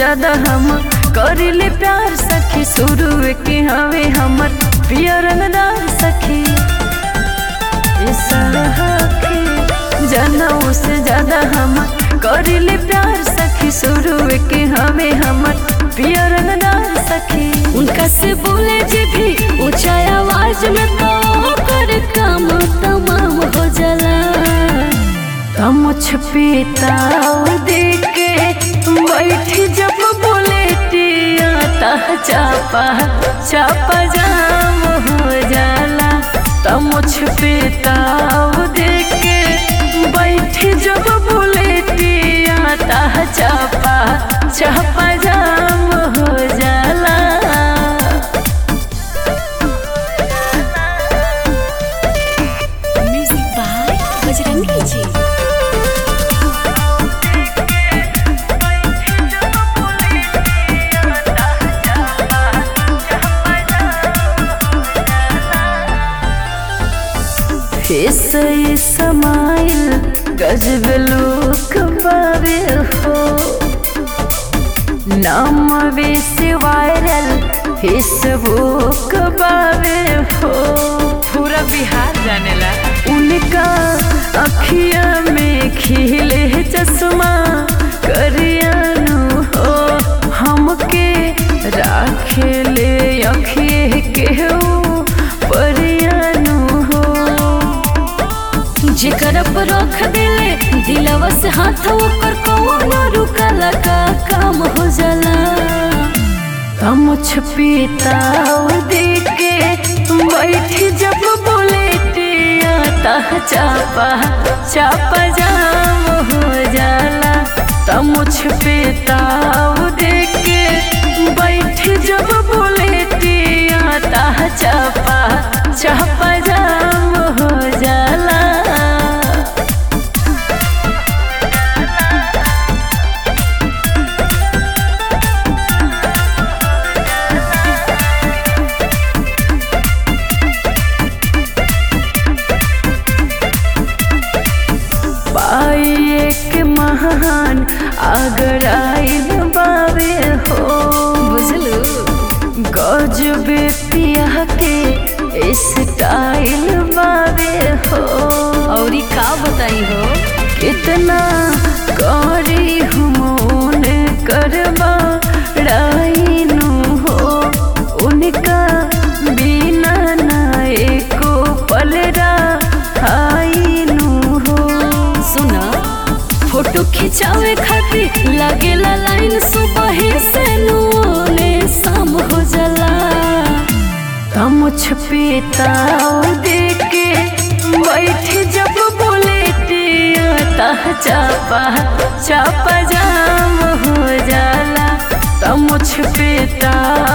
ज्यादा हम करिले प्यार सखी, शुरू के हवे हमर पिया रंगदार सखी। जनऊ से ज्यादा हम करिले प्यार सखी, शुरू के हवे हमर पिया रंगदार सखी। उनका से बोले जे भी ऊंचा आवाज में तो कर काम तमाम हो जाला। मुझ पीता देख के बैठी जब बोले टिया चापा चापा जाम हो जाला। मुझ पीता देख के बैठी जब बोले टिया चापा चापा जाम हो जाला। म्यूजिक बाय बजरंगी जी। समाइल गजब लोक बावे हो, नाम से वायरल फेसबुक बावे हो। पूरा बिहार जानेला उनका अखिया में खिले चश्मा करियानु हो, हमके राखेले अखिए के जेकर पर रख दिले दिलवा से हाथ ओकर कौनो रुकला का काम हो जाला। मुझ पीता देख के बैठी जब बोले टिया चापा चापा जाम हो जाला। मुझ पीता देख के बैठी जब बोले टिया चापा चापा जाम हो जाला। एक महान अगर आइल बावे हो, बुझलू गजबे पिया के स्टाइल बावे हो। और का बताई हो कितना करी हमोन करवा राइनु हो, उनका बिना ना एको पलरा फोटो खिंचावे खातिर लागेला लाइन, सुबह से नूने शाम हो जाला। मुझ पीता देख के बैठी जब बोले टिया चापा चापा जाम हो जाला। मुझ पीता